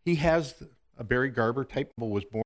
He has a Barry Garber type was born.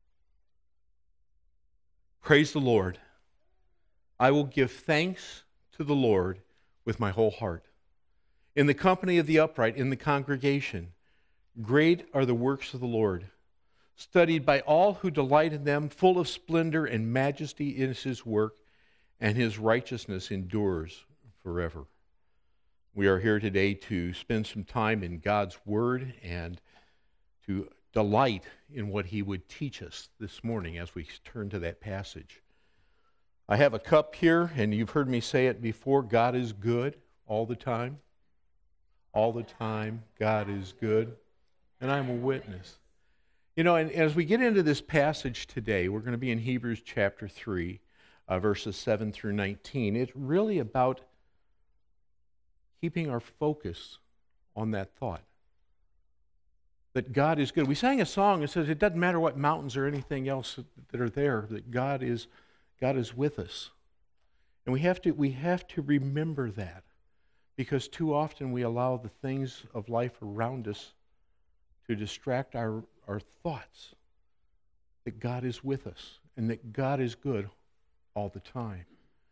Praise the Lord. I will give thanks to the Lord with my whole heart. In the company of the upright, in the congregation, great are the works of the Lord, studied by all who delight in them, full of splendor and majesty is his work, and his righteousness endures forever. We are here today to spend some time in God's Word and to delight in what he would teach us this morning as we turn to that passage. I have a cup here, and you've heard me say it before. God is good all the time. All the time, God is good. And I'm a witness. You know, and as we get into this passage today, we're going to be in Hebrews chapter 3, verses 7 through 19. It's really about keeping our focus on that thought. That God is good. We sang a song that says it doesn't matter what mountains or anything else that are there, that God is with us. And we have to remember that, because too often we allow the things of life around us to distract our thoughts that God is with us and that God is good all the time.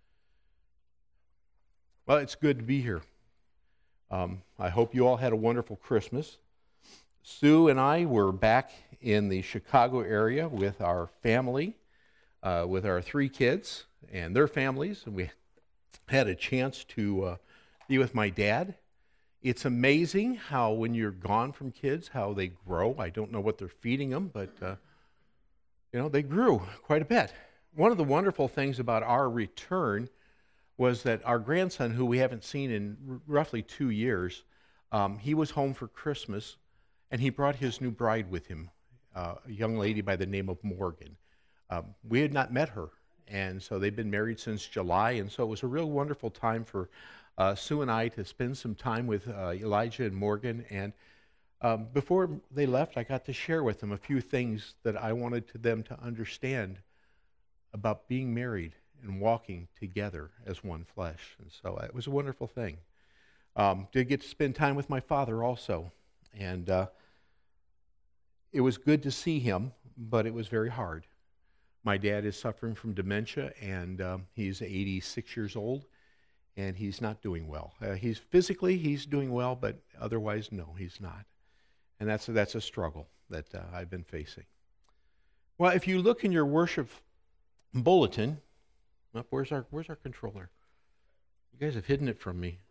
Well, it's good to be here. I hope you all had a wonderful Christmas. Sue and I were back in the Chicago area with our family, with our 3 kids and their families, and we had a chance to be with my dad. It's amazing how when you're gone from kids, how they grow. I don't know what they're feeding them, but they grew quite a bit. One of the wonderful things about our return was that our grandson, who we haven't seen in roughly 2 years, he was home for Christmas, and he brought his new bride with him, a young lady by the name of Morgan. We had not met her, and so they've been married since July, and so it was a real wonderful time for Sue and I to spend some time with Elijah and Morgan. And before they left, I got to share with them a few things that I wanted them to understand about being married and walking together as one flesh. And so it was a wonderful thing. Did get to spend time with my father also, and it was good to see him, but it was very hard. My dad is suffering from dementia, and he's 86 years old, and he's not doing well. He's doing well, but otherwise, no, he's not. And that's a struggle that I've been facing. Well, if you look in your worship bulletin, where's our controller? You guys have hidden it from me.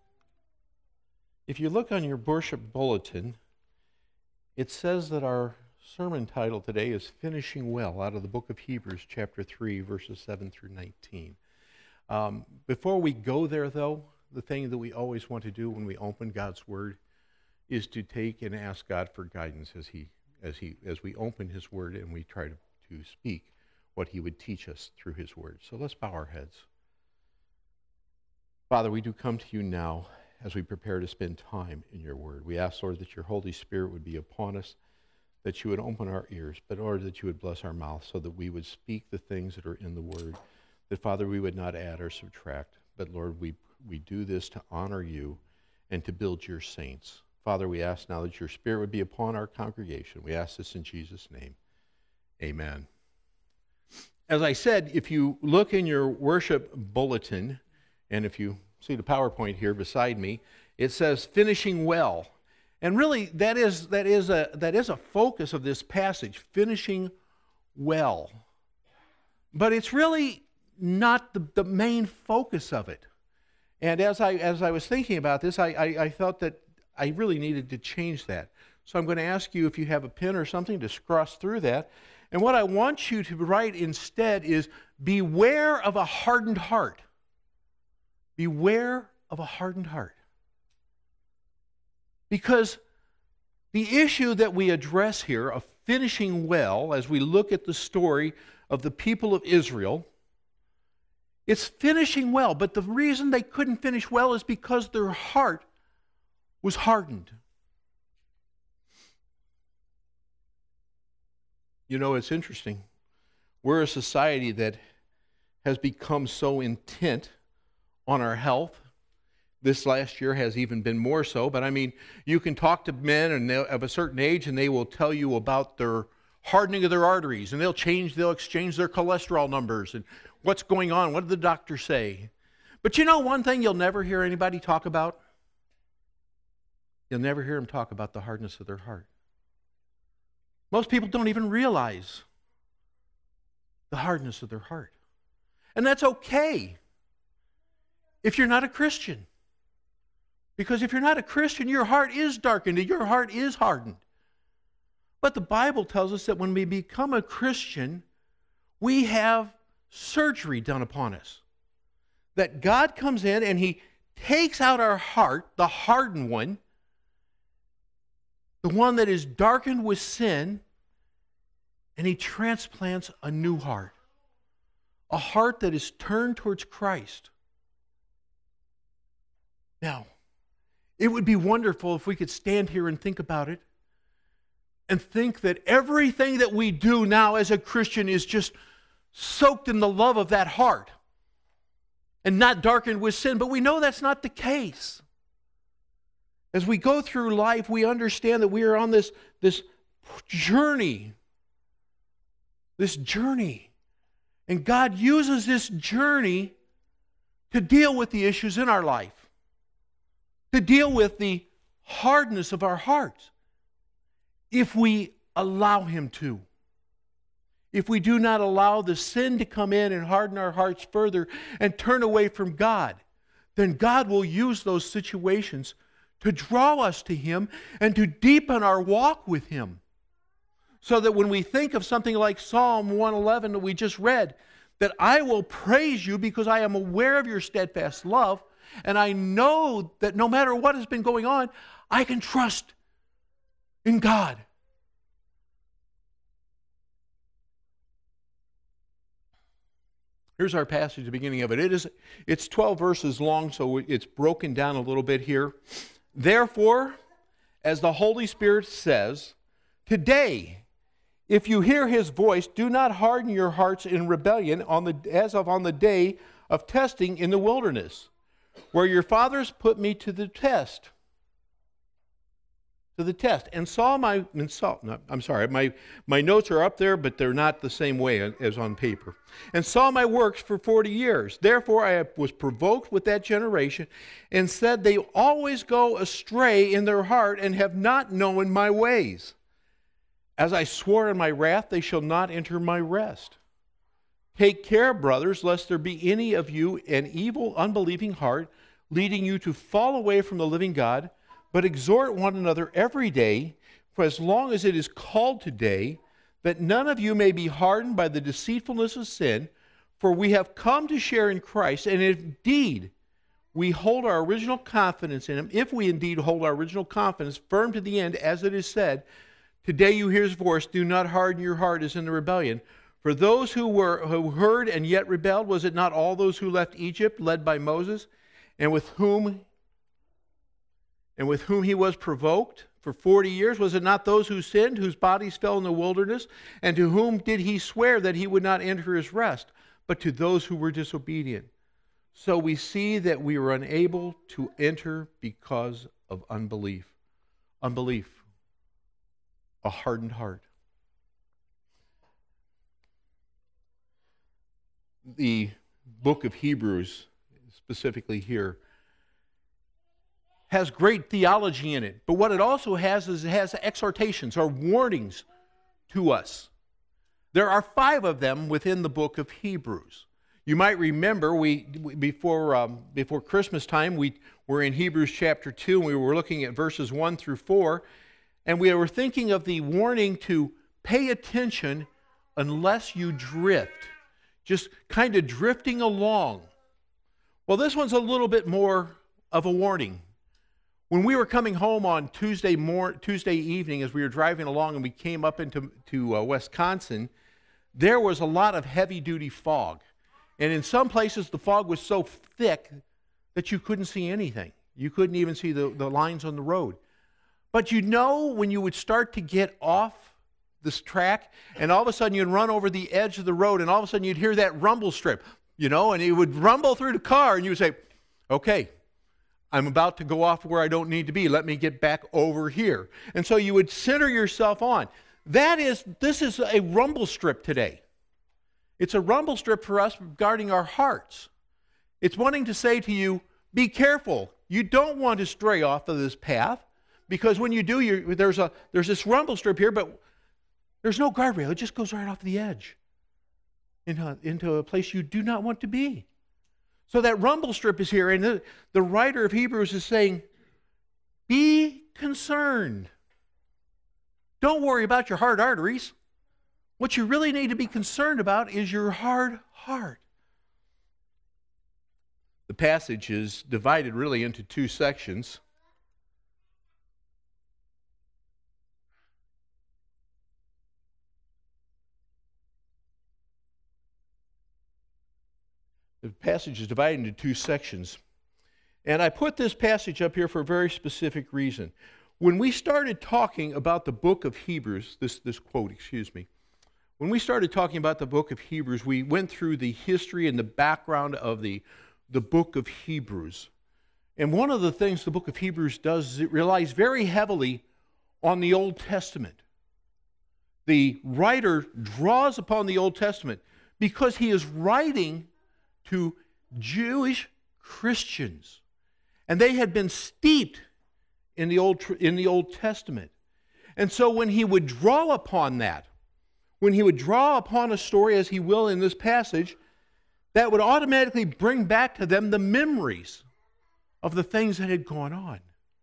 If you look on your worship bulletin, it says that our sermon title today is Finishing Well, out of the book of Hebrews, chapter 3, verses 7 through 19. Before we go there, though, the thing that we always want to do when we open God's Word is to take and ask God for guidance as we open His Word and we try to speak what He would teach us through His Word. So let's bow our heads. Father, we do come to you now as we prepare to spend time in your Word. We ask, Lord, that your Holy Spirit would be upon us, that you would open our ears, but Lord, that you would bless our mouth so that we would speak the things that are in the Word, that, Father, we would not add or subtract, but, Lord, we do this to honor you and to build your saints. Father, we ask now that your Spirit would be upon our congregation. We ask this in Jesus' name. Amen. As I said, if you look in your worship bulletin, and if you see the PowerPoint here beside me, it says finishing well. And really, that is a focus of this passage, finishing well. But it's really not the main focus of it. And as I was thinking about this, I felt that I really needed to change that. So I'm going to ask you if you have a pen or something to cross through that. And what I want you to write instead is, beware of a hardened heart. Beware of a hardened heart. Because the issue that we address here of finishing well, as we look at the story of the people of Israel, it's finishing well, but the reason they couldn't finish well is because their heart was hardened. You know, it's interesting. We're a society that has become so intent on our health This last year has even been more so. But I mean, you can talk to men of a certain age, and they will tell you about their hardening of their arteries, and they'll exchange their cholesterol numbers and what's going on. What did the doctor say? But you know one thing you'll never hear anybody talk about? You'll never hear them talk about the hardness of their heart. Most people don't even realize the hardness of their heart. And that's okay if you're not a Christian. Because if you're not a Christian, your heart is darkened and your heart is hardened. But the Bible tells us that when we become a Christian, we have surgery done upon us. That God comes in and He takes out our heart, the hardened one, the one that is darkened with sin, and He transplants a new heart. A heart that is turned towards Christ. Now, it would be wonderful if we could stand here and think about it and think that everything that we do now as a Christian is just soaked in the love of that heart and not darkened with sin. But we know that's not the case. As we go through life, we understand that we are on this journey. This journey. And God uses this journey to deal with the issues in our life, to deal with the hardness of our hearts, if we allow Him to. If we do not allow the sin to come in and harden our hearts further and turn away from God, then God will use those situations to draw us to Him and to deepen our walk with Him. So that when we think of something like Psalm 111 that we just read, that I will praise you because I am aware of your steadfast love, and I know that no matter what has been going on, I can trust in God. Here's our passage, the beginning of it. It's 12 verses long, so it's broken down a little bit here. Therefore, as the Holy Spirit says, today, if you hear His voice, do not harden your hearts in rebellion as on the day of testing in the wilderness, where your fathers put me to the test. And my notes are up there, but they're not the same way as on paper. And saw my works for 40 years. Therefore I was provoked with that generation, and said, they always go astray in their heart, and have not known my ways. As I swore in my wrath, they shall not enter my rest. Take care, brothers, lest there be any of you an evil, unbelieving heart, leading you to fall away from the living God, but exhort one another every day, for as long as it is called today, that none of you may be hardened by the deceitfulness of sin, for we have come to share in Christ, and indeed we hold our original confidence in Him, if we indeed hold our original confidence firm to the end, as it is said, today you hear His voice, do not harden your heart as in the rebellion. For those who heard and yet rebelled, was it not all those who left Egypt, led by Moses, and with whom He was provoked for 40 years? Was it not those who sinned, whose bodies fell in the wilderness? And to whom did He swear that He would not enter His rest, but to those who were disobedient? So we see that we were unable to enter because of unbelief. Unbelief. A hardened heart. The book of Hebrews, specifically here, has great theology in it. But what it also has is it has exhortations or warnings to us. There are 5 of them within the book of Hebrews. You might remember before Christmas time, we were in Hebrews chapter 2, and we were looking at verses 1 through 4, and we were thinking of the warning to pay attention unless you drift. Just kind of drifting along. Well, this one's a little bit more of a warning. When we were coming home on Tuesday evening, as we were driving along and we came up into Wisconsin, there was a lot of heavy-duty fog. And in some places, the fog was so thick that you couldn't see anything. You couldn't even see the lines on the road. But you know when you would start to get off this track, and all of a sudden you'd run over the edge of the road, and all of a sudden you'd hear that rumble strip, and it would rumble through the car, and you would say, okay, I'm about to go off where I don't need to be. Let me get back over here. And so you would center yourself on. This is a rumble strip today. It's a rumble strip for us regarding our hearts. It's wanting to say to you, be careful. You don't want to stray off of this path, because when you do, there's this rumble strip here, but there's no guardrail. It just goes right off the edge into a place you do not want to be. So that rumble strip is here, and the writer of Hebrews is saying, be concerned. Don't worry about your hard arteries. What you really need to be concerned about is your hard heart. The passage is divided really into two sections. The passage is divided into two sections. And I put this passage up here for a very specific reason. When we started talking about the book of Hebrews, this quote, when we started talking about the book of Hebrews, we went through the history and the background of the book of Hebrews. And one of the things the book of Hebrews does is it relies very heavily on the Old Testament. The writer draws upon the Old Testament because he is writing to Jewish Christians. And they had been steeped in the Old Testament. And so when he would draw upon that, when he would draw upon a story, as he will in this passage, that would automatically bring back to them the memories of the things that had gone on.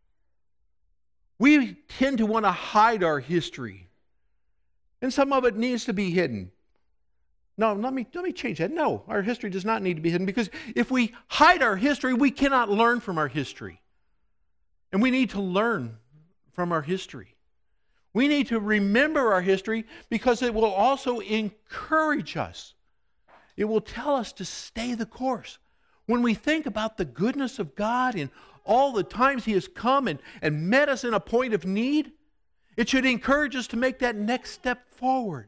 We tend to want to hide our history, and some of it needs to be hidden. No, let me change that. No, our history does not need to be hidden, because if we hide our history, we cannot learn from our history. And we need to learn from our history. We need to remember our history, because it will also encourage us. It will tell us to stay the course. When we think about the goodness of God and all the times He has come and met us in a point of need, it should encourage us to make that next step forward.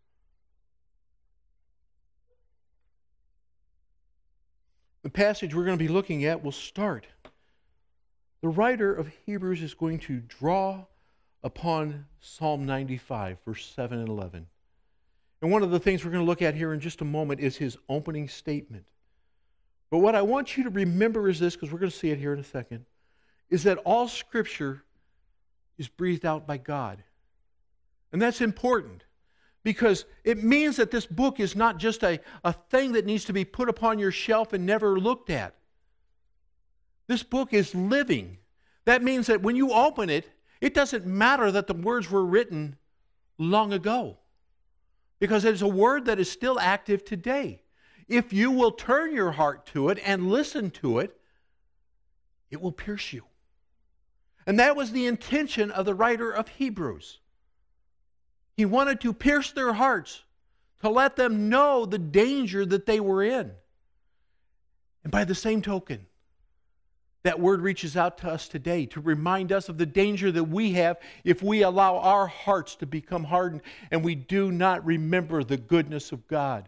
The passage we're going to be looking at will start. The writer of Hebrews is going to draw upon Psalm 95, verse 7 and 11. And one of the things we're going to look at here in just a moment is his opening statement. But what I want you to remember is this, because we're going to see it here in a second, is that all Scripture is breathed out by God. And that's important, because it means that this book is not just a thing that needs to be put upon your shelf and never looked at. This book is living. That means that when you open it, it doesn't matter that the words were written long ago, because it's a word that is still active today. If you will turn your heart to it and listen to it, it will pierce you. And that was the intention of the writer of Hebrews. He wanted to pierce their hearts, to let them know the danger that they were in. And by the same token, that word reaches out to us today to remind us of the danger that we have if we allow our hearts to become hardened and we do not remember the goodness of God.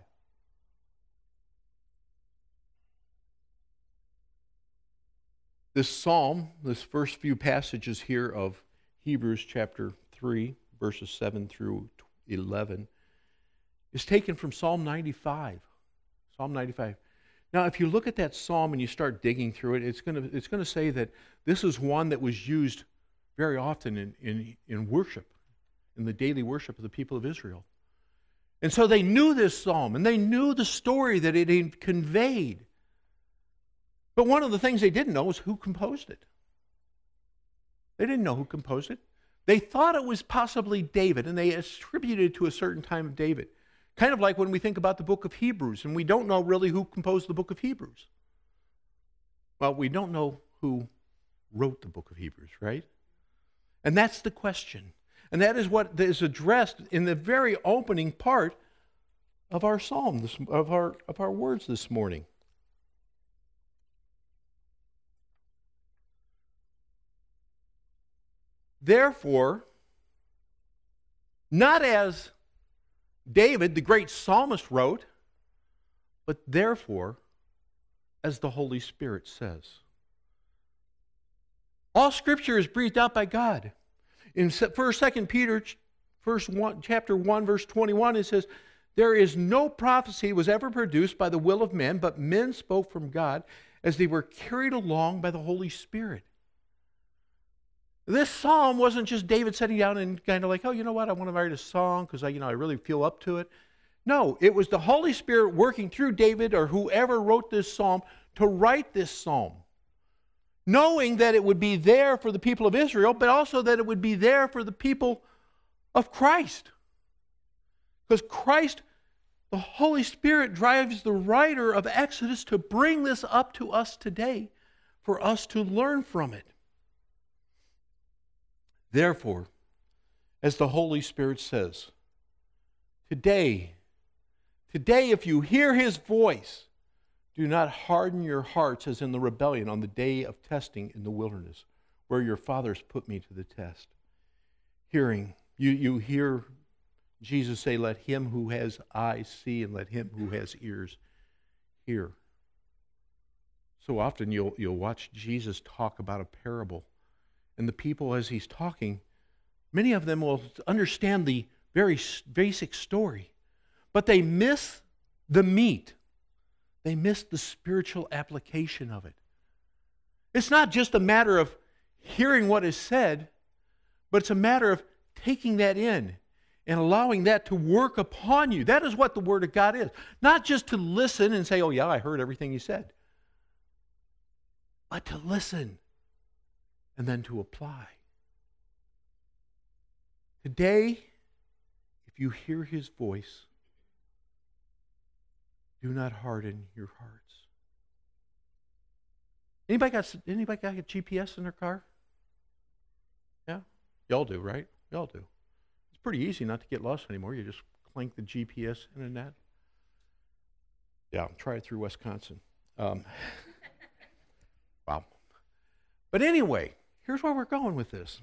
This psalm, this first few passages here of Hebrews chapter 3, verses 7 through 11, is taken from Psalm 95. Psalm 95. Now, if you look at that psalm and you start digging through it, it's going to say that this is one that was used very often in worship, in the daily worship of the people of Israel. And so they knew this psalm, and they knew the story that it conveyed. But one of the things they didn't know was who composed it. They didn't know who composed it. They thought it was possibly David, and they attributed it to a certain time of David. Kind of like when we think about the book of Hebrews, and we don't know really who composed the book of Hebrews. Well, we don't know who wrote the book of Hebrews, right? And that's the question. And that is what is addressed in the very opening part of our psalm, of our words this morning. Therefore, not as David, the great psalmist, wrote, but therefore, as the Holy Spirit says. All Scripture is breathed out by God. In 2 Peter chapter 1, verse 21, it says, there is no prophecy was ever produced by the will of men, but men spoke from God as they were carried along by the Holy Spirit. This psalm wasn't just David sitting down and kind of like, oh, you know what, I want to write a song because I really feel up to it. No, it was the Holy Spirit working through David or whoever wrote this psalm to write this psalm, knowing that it would be there for the people of Israel, but also that it would be there for the people of Christ. Because Christ, the Holy Spirit, drives the writer of Exodus to bring this up to us today for us to learn from it. Therefore, as the Holy Spirit says, today, if you hear His voice, do not harden your hearts as in the rebellion on the day of testing in the wilderness, where your fathers put me to the test. Hearing, you hear Jesus say, let him who has eyes see, and let him who has ears hear. So often you'll watch Jesus talk about a parable, and the people, as He's talking, many of them will understand the very basic story, but they miss the meat. They miss the spiritual application of it. It's not just a matter of hearing what is said, but it's a matter of taking that in and allowing that to work upon you. That is what the Word of God is. Not just to listen and say, oh yeah, I heard everything He said. But to listen and then to apply. Today, if you hear His voice, do not harden your hearts. Anybody got a GPS in their car? Yeah? Y'all do, right? Y'all do. It's pretty easy not to get lost anymore. You just clank the GPS in and that. Yeah, try it through Wisconsin. Wow. But anyway, here's where we're going with this.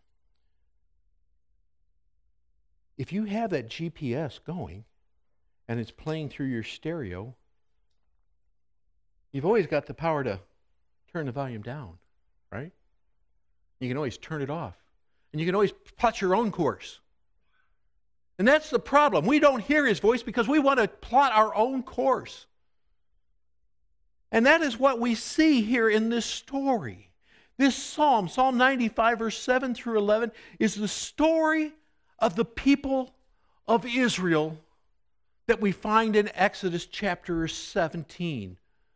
If you have that GPS going and it's playing through your stereo, you've always got the power to turn the volume down, right? You can always turn it off. And you can always plot your own course. And that's the problem. We don't hear His voice because we want to plot our own course. And that is what we see here in this story. This psalm, Psalm 95, verse 7 through 11, is the story of the people of Israel that we find in Exodus chapter 17.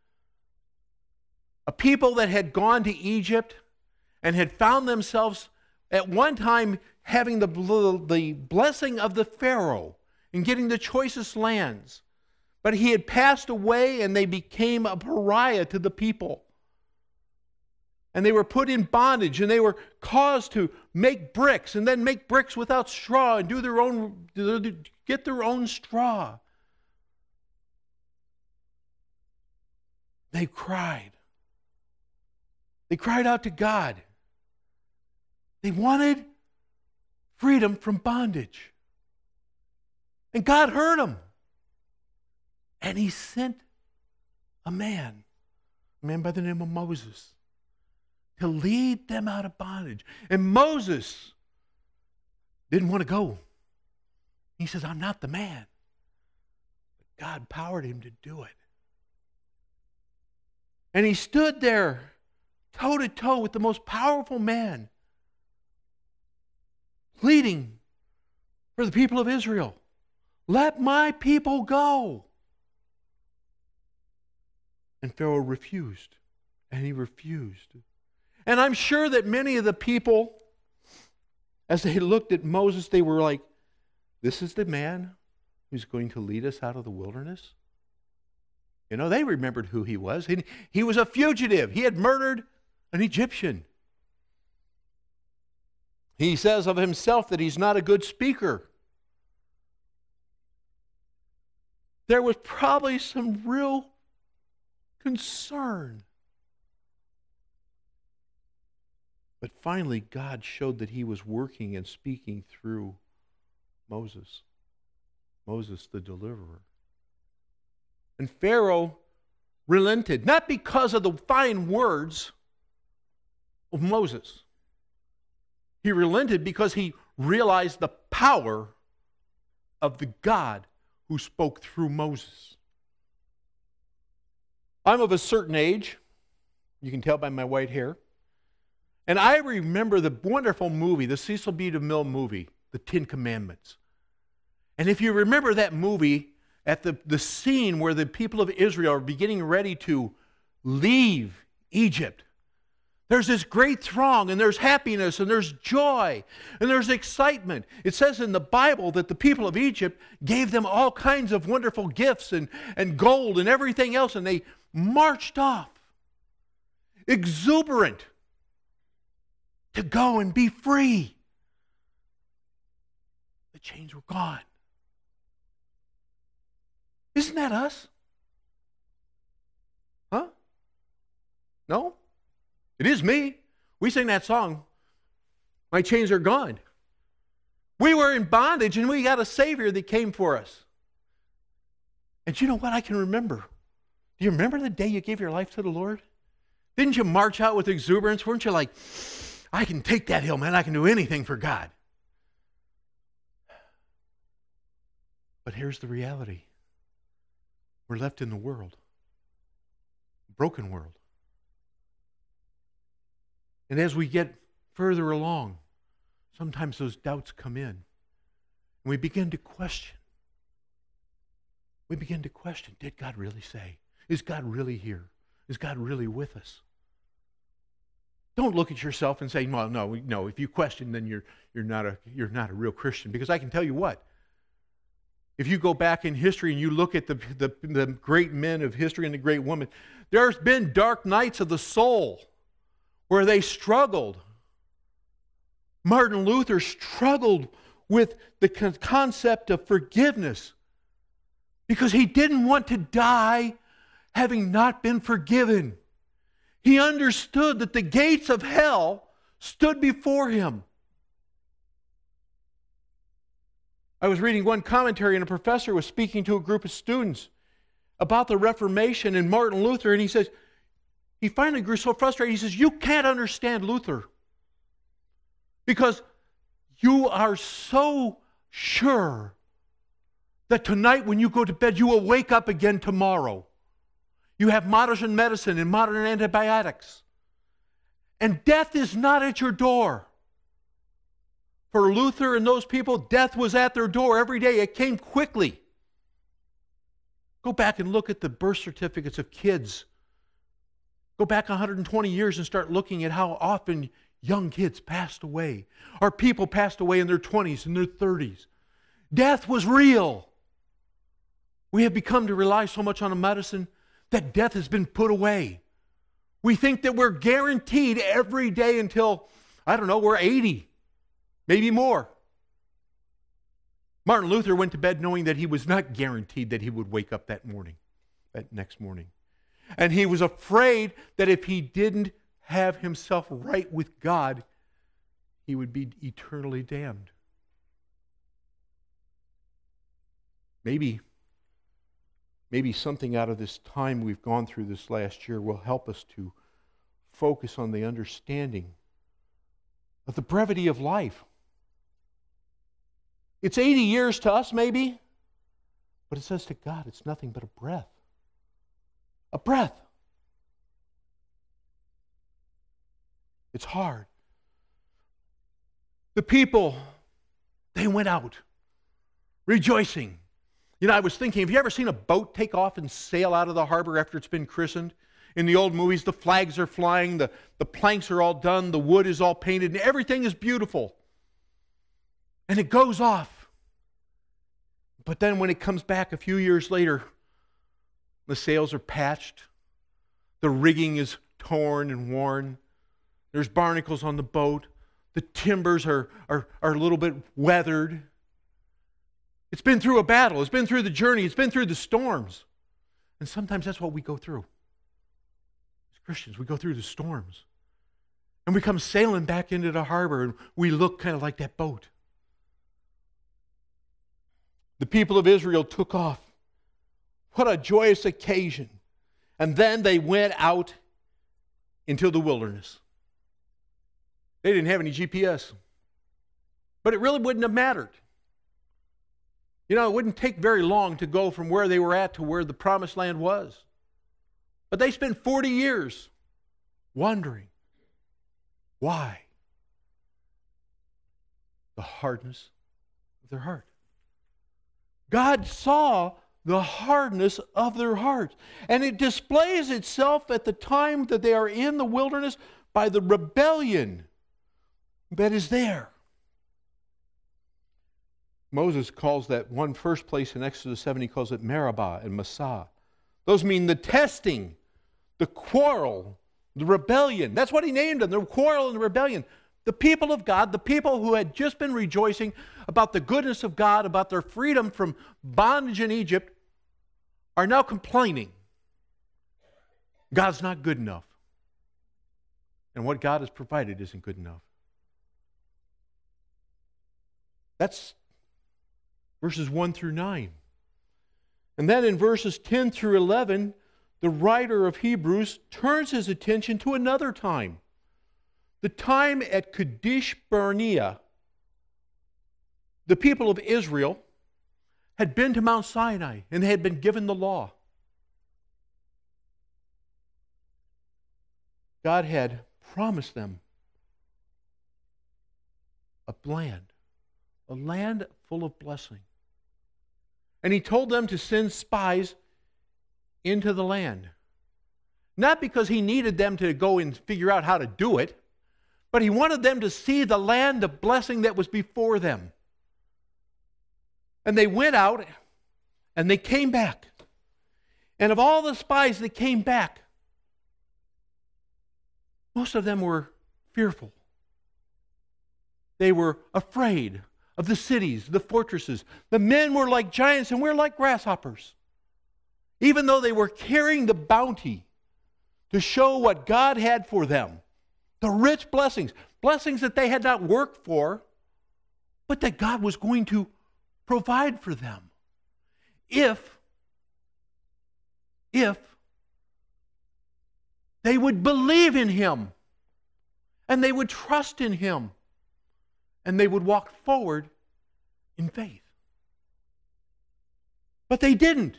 A people that had gone to Egypt and had found themselves at one time having the blessing of the Pharaoh and getting the choicest lands. But he had passed away and they became a pariah to the people. And they were put in bondage and they were caused to make bricks and then make bricks without straw and get their own straw. They cried. They cried out to God. They wanted freedom from bondage. And God heard them. And He sent a man by the name of Moses, to lead them out of bondage. And Moses didn't want to go. He says, I'm not the man. But God empowered him to do it. And he stood there toe to toe with the most powerful man, pleading for the people of Israel. Let my people go. And Pharaoh refused. And he refused. And I'm sure that many of the people, as they looked at Moses, they were like, this is the man who's going to lead us out of the wilderness? You know, they remembered who he was. He was a fugitive. He had murdered an Egyptian. He says of himself that he's not a good speaker. There was probably some real concern. But finally, God showed that He was working and speaking through Moses. Moses, the deliverer. And Pharaoh relented, not because of the fine words, of Moses. He relented because he realized the power of the God who spoke through Moses. I'm of a certain age. You can tell by my white hair. And I remember the wonderful movie, the Cecil B. DeMille movie, The Ten Commandments. And if you remember that movie, at the scene where the people of Israel are getting ready to leave Egypt, there's this great throng, and there's happiness, and there's joy, and there's excitement. It says in the Bible that the people of Egypt gave them all kinds of wonderful gifts and gold and everything else, and they marched off, exuberant, to go and be free. The chains were gone. Isn't that us? Huh? No? It is me. We sing that song, My Chains Are Gone. We were in bondage and we got a Savior that came for us. And you know what I can remember? Do you remember the day you gave your life to the Lord? Didn't you march out with exuberance? Weren't you like, I can take that hill, man. I can do anything for God. But here's the reality. We're left in the world, a broken world. And as we get further along, sometimes those doubts come in. And we begin to question. We begin to question, did God really say? Is God really here? Is God really with us? Don't look at yourself and say, well, no, if you question, then you're not a real Christian. Because I can tell you what, if you go back in history and you look at the great men of history and the great women, there's been dark nights of the soul where they struggled. Martin Luther struggled with the concept of forgiveness because he didn't want to die having not been forgiven. He understood that the gates of hell stood before him. I was reading one commentary, and a professor was speaking to a group of students about the Reformation and Martin Luther, and he says, he finally grew so frustrated, he says, you can't understand Luther because you are so sure that tonight when you go to bed, you will wake up again tomorrow. You have modern medicine and modern antibiotics. And death is not at your door. For Luther and those people, death was at their door every day. It came quickly. Go back and look at the birth certificates of kids. Go back 120 years and start looking at how often young kids passed away. Or people passed away in their 20s and their 30s. Death was real. We have become to rely so much on medicine that death has been put away. We think that we're guaranteed every day until, we're 80, maybe more. Martin Luther went to bed knowing that he was not guaranteed that he would wake up that next morning. And he was afraid that if he didn't have himself right with God, he would be eternally damned. Maybe something out of this time we've gone through this last year will help us to focus on the understanding of the brevity of life. It's 80 years to us, maybe, but it says to God it's nothing but a breath. A breath. It's hard. The people, they went out rejoicing. I was thinking, have you ever seen a boat take off and sail out of the harbor after it's been christened? In the old movies, the flags are flying, the planks are all done, the wood is all painted, and everything is beautiful. And it goes off. But then when it comes back a few years later, the sails are patched, the rigging is torn and worn, there's barnacles on the boat, the timbers are a little bit weathered. It's been through a battle. It's been through the journey. It's been through the storms. And sometimes that's what we go through. As Christians, we go through the storms. And we come sailing back into the harbor and we look kind of like that boat. The people of Israel took off. What a joyous occasion. And then they went out into the wilderness. They didn't have any GPS. But it really wouldn't have mattered. You know, it wouldn't take very long to go from where they were at to where the promised land was. But they spent 40 years wondering. Why? The hardness of their heart. God saw the hardness of their hearts. And it displays itself at the time that they are in the wilderness by the rebellion that is there. Moses calls that one first place in Exodus 7, he calls it Meribah and Massah. Those mean the testing, the quarrel, the rebellion. That's what he named them, the quarrel and the rebellion. The people of God, the people who had just been rejoicing about the goodness of God, about their freedom from bondage in Egypt, are now complaining. God's not good enough. And what God has provided isn't good enough. That's verses 1 through 9. And then in verses 10 through 11, the writer of Hebrews turns his attention to another time. The time at Kadesh Barnea. The people of Israel had been to Mount Sinai and they had been given the law. God had promised them a land full of blessing. And he told them to send spies into the land. Not because he needed them to go and figure out how to do it, but he wanted them to see the land of blessing that was before them. And they went out and they came back. And of all the spies that came back, most of them were fearful. They were afraid of the cities, the fortresses. The men were like giants and we're like grasshoppers. Even though they were carrying the bounty to show what God had for them, the rich blessings that they had not worked for, but that God was going to provide for them. If they would believe in Him and they would trust in Him and they would walk forward in faith. But they didn't.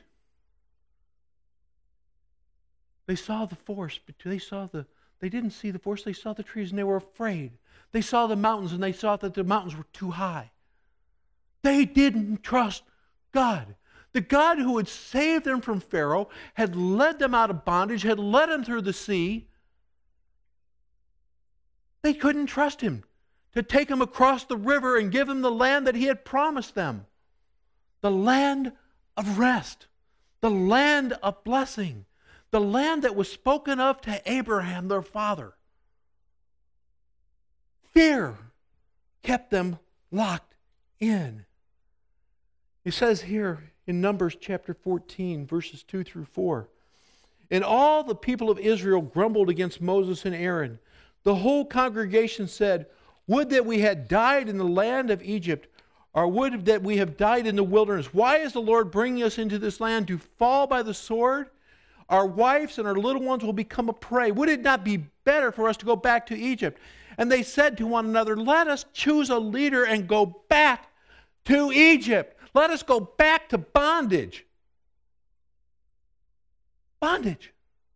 They saw the forest, but they didn't see the forest, they saw the trees and they were afraid. They saw the mountains and they saw that the mountains were too high. They didn't trust God. The God who had saved them from Pharaoh, had led them out of bondage, had led them through the sea. They couldn't trust Him to take them across the river and give them the land that He had promised them. The land of rest, the land of blessing, the land that was spoken of to Abraham, their father. Fear kept them locked in. It says here in Numbers chapter 14, verses 2 through 4, and all the people of Israel grumbled against Moses and Aaron. The whole congregation said, would that we had died in the land of Egypt, or would that we have died in the wilderness. Why is the Lord bringing us into this land to fall by the sword? Our wives and our little ones will become a prey. Would it not be better for us to go back to Egypt? And they said to one another, let us choose a leader and go back to Egypt. Let us go back to bondage. Bondage.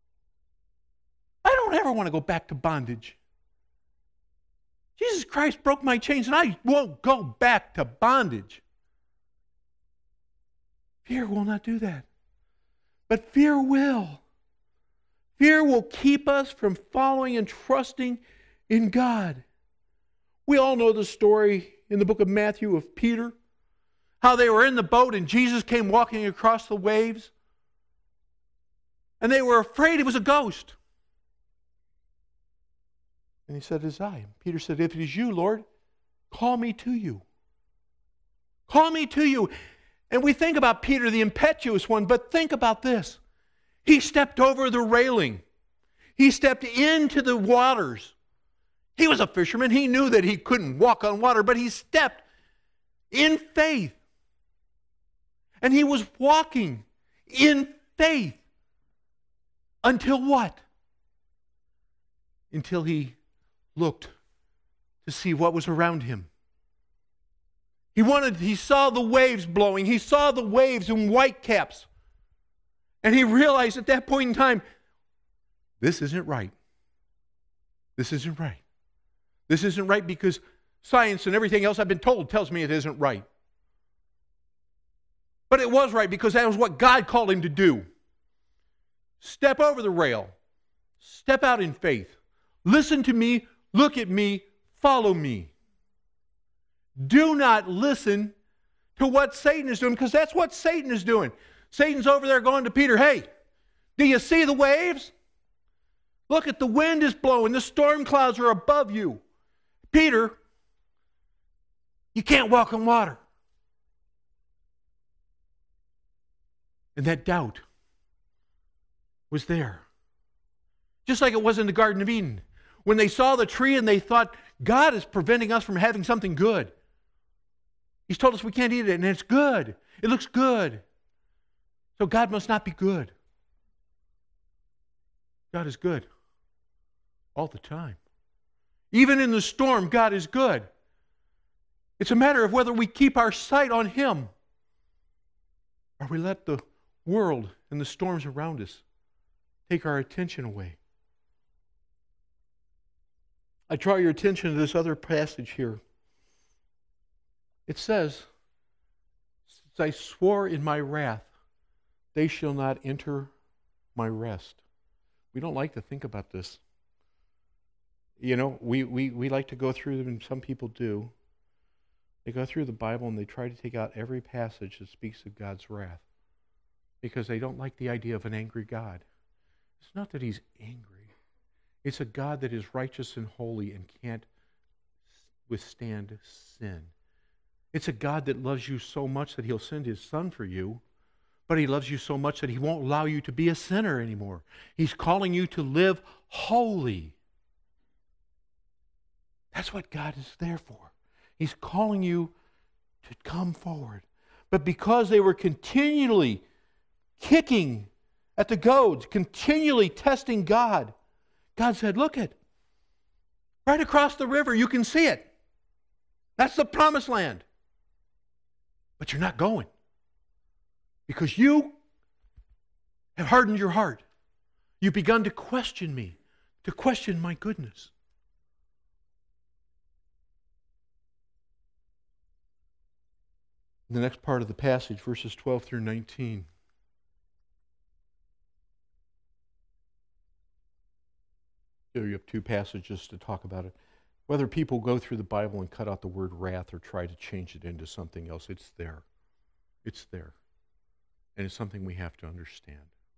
I don't ever want to go back to bondage. Jesus Christ broke my chains and I won't go back to bondage. Fear will not do that. But fear will. Fear will keep us from following and trusting in God. We all know the story in the book of Matthew of Peter, how they were in the boat and Jesus came walking across the waves and they were afraid it was a ghost. And he said, it is I. Peter said, if it is you, Lord, call me to you. Call me to you. And we think about Peter, the impetuous one, but think about this. He stepped over the railing. He stepped into the waters. He was a fisherman. He knew that he couldn't walk on water, but he stepped in faith. And he was walking in faith until what? Until he looked to see what was around him. He saw the waves blowing. He saw the waves in whitecaps. And he realized at that point in time, this isn't right. This isn't right. This isn't right because science and everything else I've been told tells me it isn't right. But it was right because that was what God called him to do. Step over the rail. Step out in faith. Listen to me. Look at me. Follow me. Do not listen to what Satan is doing, because that's what Satan is doing. Satan's over there going to Peter, hey, do you see the waves? Look at the wind is blowing. The storm clouds are above you. Peter, you can't walk on water. And that doubt was there. Just like it was in the Garden of Eden. When they saw the tree and they thought, God is preventing us from having something good. He's told us we can't eat it, and it's good. It looks good. So God must not be good. God is good all the time. Even in the storm, God is good. It's a matter of whether we keep our sight on Him or we let the world and the storms around us take our attention away. I draw your attention to this other passage here. It says, I swore in my wrath, they shall not enter my rest. We don't like to think about this. You know, we like to go through them, and some people do. They go through the Bible and they try to take out every passage that speaks of God's wrath because they don't like the idea of an angry God. It's not that He's angry. It's a God that is righteous and holy and can't withstand sin. It's a God that loves you so much that He'll send His Son for you, but He loves you so much that He won't allow you to be a sinner anymore. He's calling you to live holy. That's what God is there for. He's calling you to come forward. But because they were continually kicking at the goads, continually testing God, God said, look it, right across the river, you can see it. That's the promised land. But you're not going because you have hardened your heart. You've begun to question me, to question my goodness. The next part of the passage, verses 12 through 19. Here you have two passages to talk about it. Whether people go through the Bible and cut out the word wrath or try to change it into something else, it's there. It's there. And it's something we have to understand.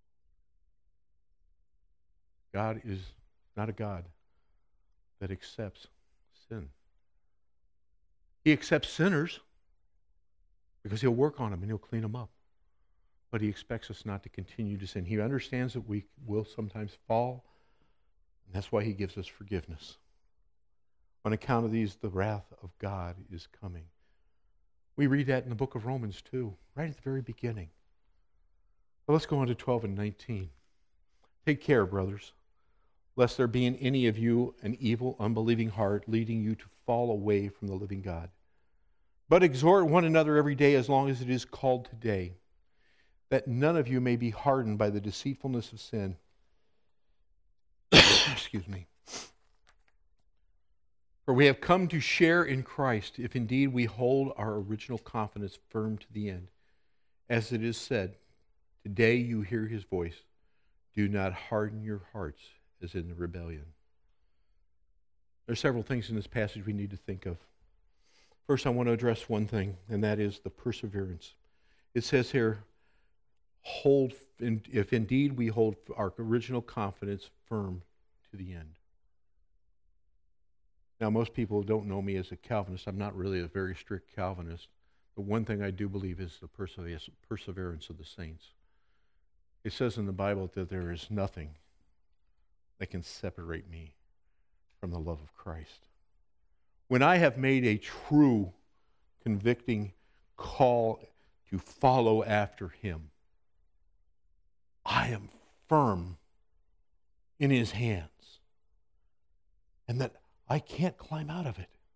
God is not a God that accepts sin. He accepts sinners because He'll work on them and He'll clean them up. But He expects us not to continue to sin. He understands that we will sometimes fall, and that's why He gives us forgiveness. On account of these, the wrath of God is coming. We read that in the book of Romans too, right at the very beginning. But let's go on to 12 and 19. Take care, brothers, lest there be in any of you an evil, unbelieving heart leading you to fall away from the living God. But exhort one another every day as long as it is called today, that none of you may be hardened by the deceitfulness of sin. Excuse me. For we have come to share in Christ, if indeed we hold our original confidence firm to the end. As it is said, today you hear His voice. Do not harden your hearts as in the rebellion. There are several things in this passage we need to think of. First, I want to address one thing, and that is the perseverance. It says here, if indeed we hold our original confidence firm to the end. Now, most people don't know me as a Calvinist. I'm not really a very strict Calvinist. But one thing I do believe is the perseverance of the saints. It says in the Bible that there is nothing that can separate me from the love of Christ. When I have made a true, convicting call to follow after Him, I am firm in His hands. And that I can't climb out of it.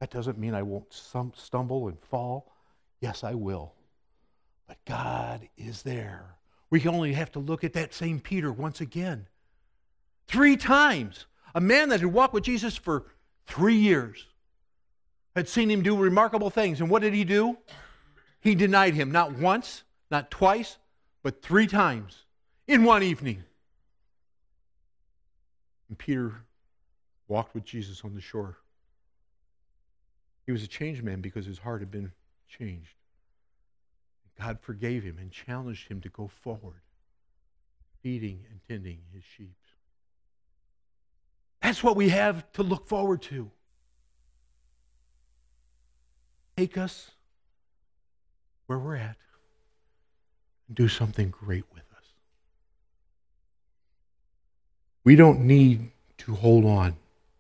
That doesn't mean I won't stumble and fall. Yes, I will. But God is there. We only have to look at that same Peter once again. 3 times. A man that had walked with Jesus for 3 years had seen him do remarkable things. And what did he do? He denied him not once, not twice, but 3 times in one evening. And Peter walked with Jesus on the shore. He was a changed man because his heart had been changed. God forgave him and challenged him to go forward, feeding and tending his sheep. That's what we have to look forward to. Take us where we're at and do something great with us. We don't need to hold on.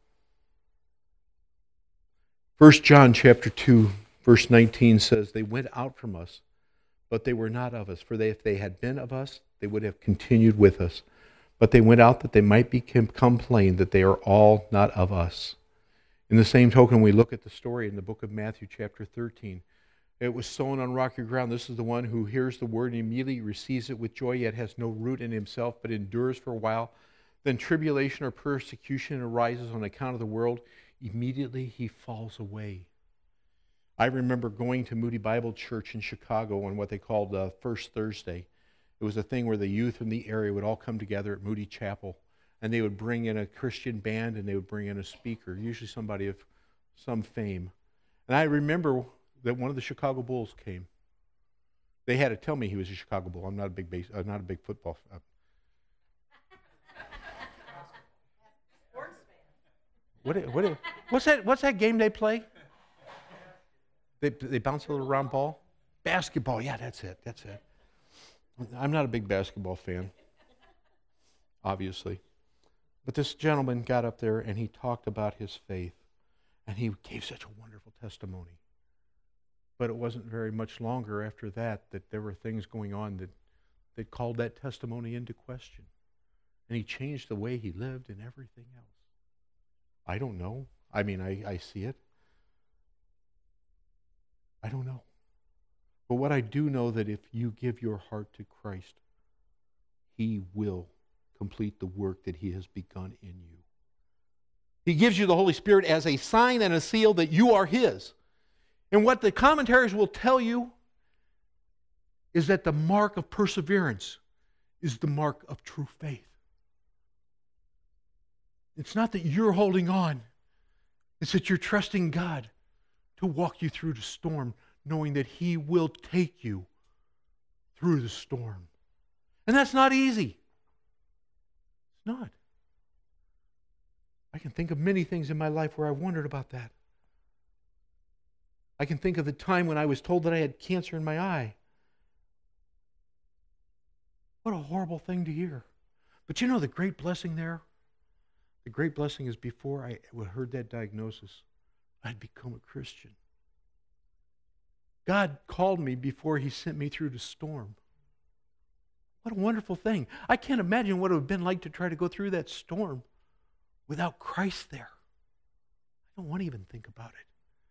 1 John chapter 2, verse 19 says, they went out from us, but they were not of us. For if they had been of us, they would have continued with us. But they went out that they might become plain that they are all not of us. In the same token, we look at the story in the book of Matthew chapter 13. It was sown on rocky ground. This is the one who hears the word and immediately receives it with joy, yet has no root in himself, but endures for a while. Then tribulation or persecution arises on account of the world. Immediately he falls away. I remember going to Moody Bible Church in Chicago on what they called First Thursday. It was a thing where the youth in the area would all come together at Moody Chapel, and they would bring in a Christian band and they would bring in a speaker, usually somebody of some fame. And I remember that one of the Chicago Bulls came. They had to tell me he was a Chicago Bull. I'm not a big football fan. What's that game they play? They bounce a little round ball? Basketball, yeah, that's it. I'm not a big basketball fan, obviously. But this gentleman got up there and he talked about his faith. And he gave such a wonderful testimony. But it wasn't very much longer after that there were things going on that called that testimony into question. And he changed the way he lived and everything else. I don't know. I mean, I see it. I don't know. But what I do know that if you give your heart to Christ, He will complete the work that He has begun in you. He gives you the Holy Spirit as a sign and a seal that you are His. And what the commentaries will tell you is that the mark of perseverance is the mark of true faith. It's not that you're holding on. It's that you're trusting God to walk you through the storm, knowing that He will take you through the storm. And that's not easy. It's not. I can think of many things in my life where I wondered about that. I can think of the time when I was told that I had cancer in my eye. What a horrible thing to hear. But you know the great blessing there? The great blessing is before I heard that diagnosis, I'd become a Christian. God called me before He sent me through the storm. What a wonderful thing. I can't imagine what it would have been like to try to go through that storm without Christ there. I don't want to even think about it.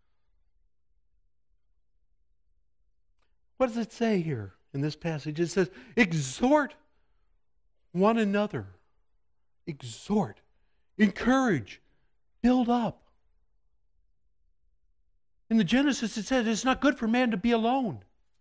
What does it say here in this passage? It says, exhort one another. Exhort. Encourage. Build up. In the Genesis, it says it's not good for man to be alone.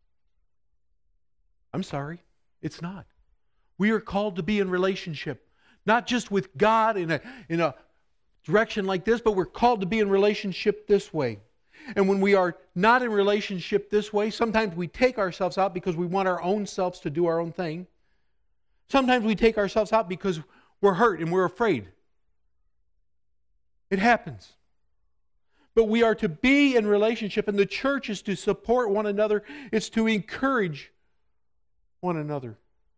I'm sorry, it's not. We are called to be in relationship, not just with God in a direction like this, but we're called to be in relationship this way. And when we are not in relationship this way, sometimes we take ourselves out because we want our own selves to do our own thing. Sometimes we take ourselves out because we're hurt and we're afraid. It happens. But we are to be in relationship, and the church is to support one another. It's to encourage one another.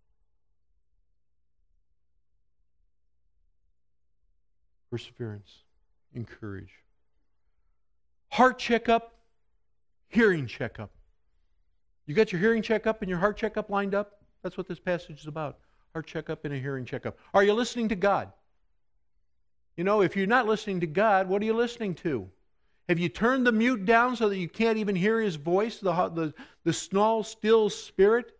Perseverance. Encourage. Heart checkup, hearing checkup. You got your hearing checkup and your heart checkup lined up? That's what this passage is about. Heart checkup and a hearing checkup. Are you listening to God? You know, if you're not listening to God, what are you listening to? Have you turned the mute down so that you can't even hear his voice, the small, still spirit?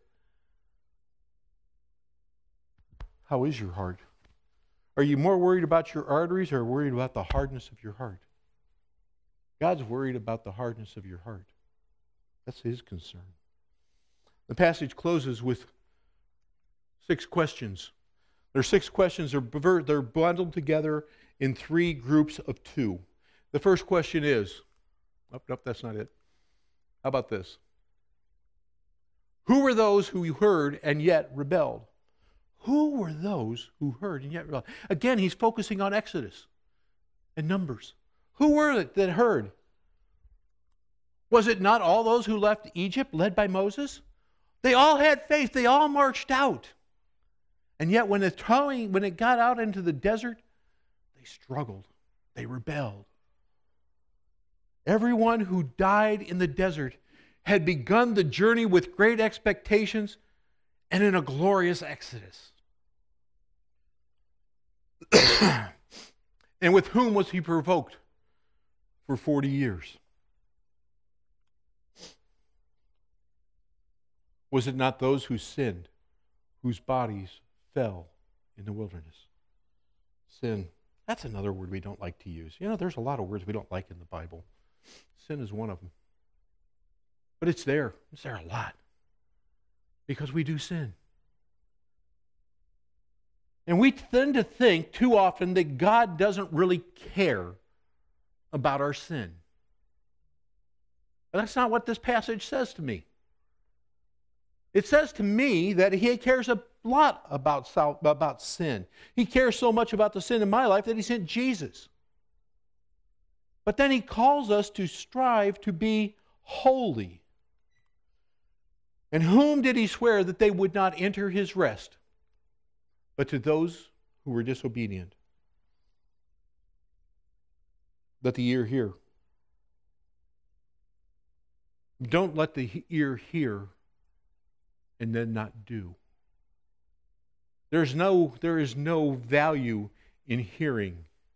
How is your heart? Are you more worried about your arteries or worried about the hardness of your heart? God's worried about the hardness of your heart. That's his concern. The passage closes with 6 questions. There are 6 questions. They're bundled together in 3 groups of 2. The first question is, nope, that's not it. How about this? Who were those who heard and yet rebelled? Who were those who heard and yet rebelled? Again, he's focusing on Exodus and Numbers. Who were it that heard? Was it not all those who left Egypt led by Moses? They all had faith. They all marched out. And yet when it got out into the desert, they struggled. They rebelled. Everyone who died in the desert had begun the journey with great expectations and in a glorious exodus. And with whom was he provoked for 40 years? Was it not those who sinned, whose bodies fell in the wilderness? Sin. That's another word we don't like to use. You know, there's a lot of words we don't like in the Bible. Sin is one of them. But it's there. It's there a lot. Because we do sin. And we tend to think too often that God doesn't really care about our sin. But that's not what this passage says to me. It says to me that he cares a lot about sin. He cares so much about the sin in my life that he sent Jesus. But then he calls us to strive to be holy. And whom did he swear that they would not enter his rest? But to those who were disobedient. Let the ear hear. Don't let the ear hear and then not do. There is no value in hearing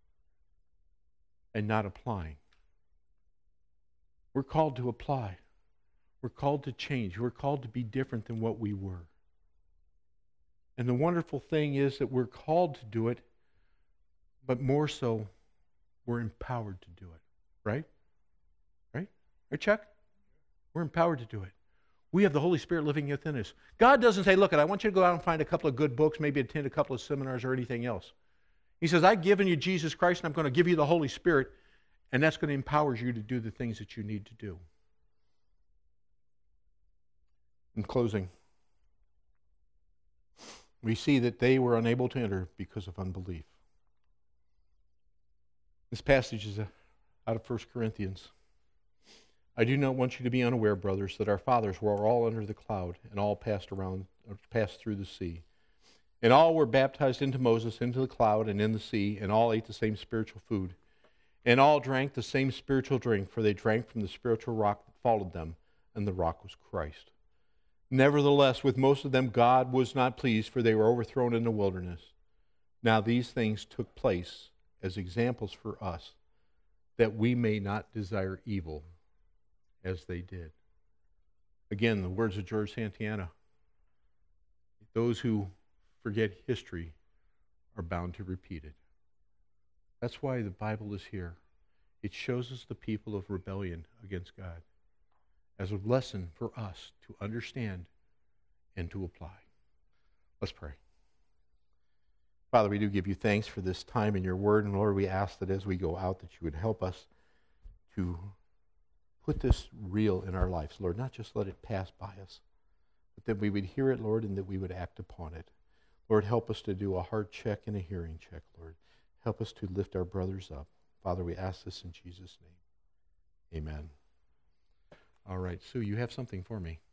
and not applying. We're called to apply. We're called to change. We're called to be different than what we were. And the wonderful thing is that we're called to do it, but more so, we're empowered to do it. Right? Right? Right, Chuck? We're empowered to do it. We have the Holy Spirit living within us. God doesn't say, look, I want you to go out and find a couple of good books, maybe attend a couple of seminars or anything else. He says, I've given you Jesus Christ, and I'm going to give you the Holy Spirit, and that's going to empower you to do the things that you need to do. In closing, we see that they were unable to enter because of unbelief. This passage is out of 1 Corinthians. I do not want you to be unaware, brothers, that our fathers were all under the cloud and all passed through the sea. And all were baptized into Moses, into the cloud and in the sea, and all ate the same spiritual food. And all drank the same spiritual drink, for they drank from the spiritual rock that followed them, and the rock was Christ. Nevertheless, with most of them God was not pleased, for they were overthrown in the wilderness. Now these things took place as examples for us, that we may not desire evil as they did. Again, the words of George Santayana, those who forget history are bound to repeat it. That's why the Bible is here. It shows us the people of rebellion against God as a lesson for us to understand and to apply. Let's pray. Father, we do give you thanks for this time in your word, and Lord, we ask that as we go out that you would help us to put this real in our lives, Lord, not just let it pass by us, but that we would hear it, Lord, and that we would act upon it. Lord, help us to do a heart check and a hearing check, Lord. Help us to lift our brothers up. Father, we ask this in Jesus' name. Amen. All right, Sue, you have something for me.